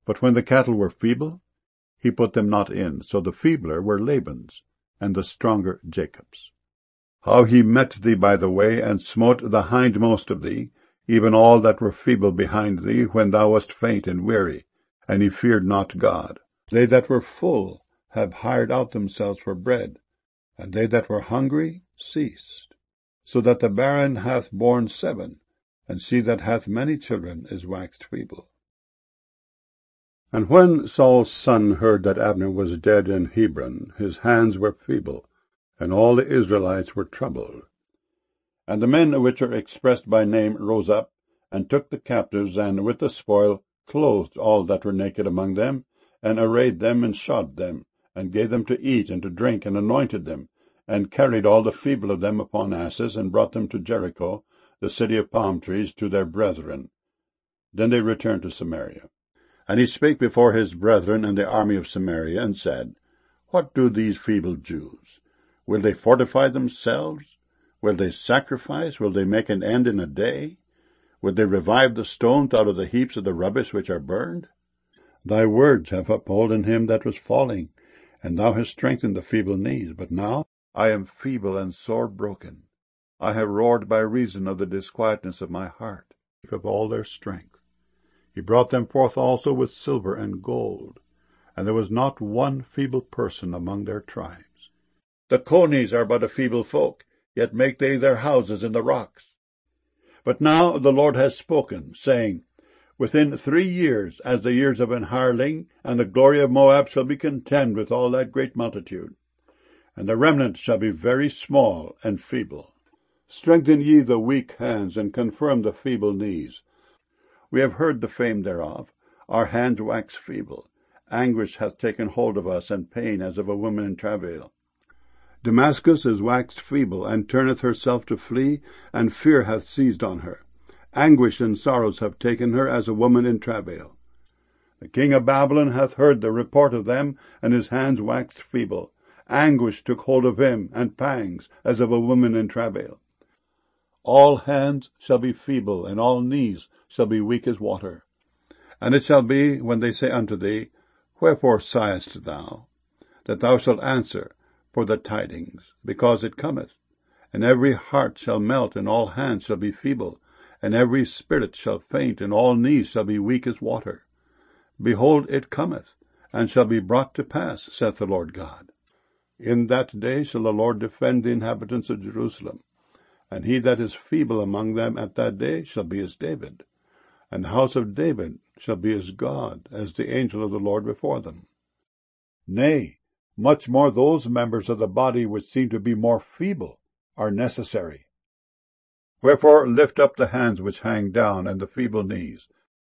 But when the cattle were feeble, he put them not in, so the feebler were Laban's, and the stronger Jacob's. How he met thee by the way, and smote the hindmost of thee, even all that were feeble behind thee, when thou wast faint and weary, and he feared not God. They that were full have hired out themselves for bread, and they that were hungry ceased. So that the barren hath borne 7, and she that hath many children is waxed feeble. And when Saul's son heard that Abner was dead in Hebron, his hands were feeble, and all the Israelites were troubled. And the men which are expressed by name rose up, and took the captives, and with the spoil clothed all that were naked among them, and arrayed them, and shod them, and gave them to eat and to drink, and anointed them, and carried all the feeble of them upon asses, and brought them to Jericho, the city of palm trees, to their brethren. Then they returned to Samaria. And he spake before his brethren and the army of Samaria, and said, What do these feeble Jews? Will they fortify themselves? Will they sacrifice? Will they make an end in a day? Will they revive the stones out of the heaps of the rubbish which are burned? Thy words have upholden him that was falling, and thou hast strengthened the feeble knees. But now I am feeble and sore broken. I have roared by reason of the disquietness of my heart, of all their strength. He brought them forth also with silver and gold, and there was not one feeble person among their tribes. The conies are but a feeble folk, yet make they their houses in the rocks. But now the Lord has spoken, saying, Within 3 years, as the years of an hireling, and the glory of Moab shall be contemned with all that great multitude, and the remnant shall be very small and feeble. Strengthen ye the weak hands, and confirm the feeble knees. We have heard the fame thereof. Our hands wax feeble. Anguish hath taken hold of us, and pain as of a woman in travail. Damascus is waxed feeble, and turneth herself to flee, and fear hath seized on her. Anguish and sorrows have taken her as a woman in travail. The king of Babylon hath heard the report of them, and his hands waxed feeble. Anguish took hold of him, and pangs as of a woman in travail. All hands shall be feeble, and all knees shall be weak as water. And it shall be, when they say unto thee, Wherefore sighest thou? That thou shalt answer, For the tidings, because it cometh. And every heart shall melt, and all hands shall be feeble, and every spirit shall faint, and all knees shall be weak as water. Behold, it cometh, and shall be brought to pass, saith the Lord God. In that day shall the Lord defend the inhabitants of Jerusalem, and he that is feeble among them at that day shall be as David, and the house of David shall be as God, as the angel of the Lord before them. Nay, much more those members of the body which seem to be more feeble are necessary. Wherefore lift up the hands which hang down, and the feeble knees,